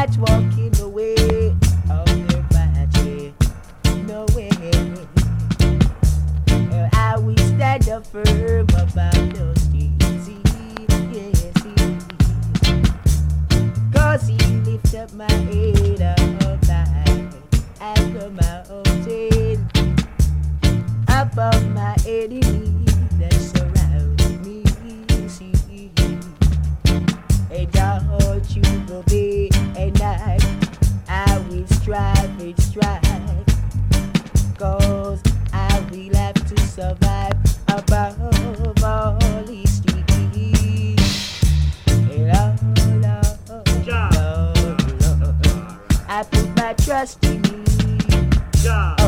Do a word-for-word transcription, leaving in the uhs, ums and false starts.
not walking away of their body. No way. I will stand up firm about those things. Yes, cause he lift up my head up high and the mountain above my enemy that surround me. See, and don't you go be and I, I will strive and strive, cause I will have to survive above all these things. And oh Lord, Lord, Lord, I put my trust in you.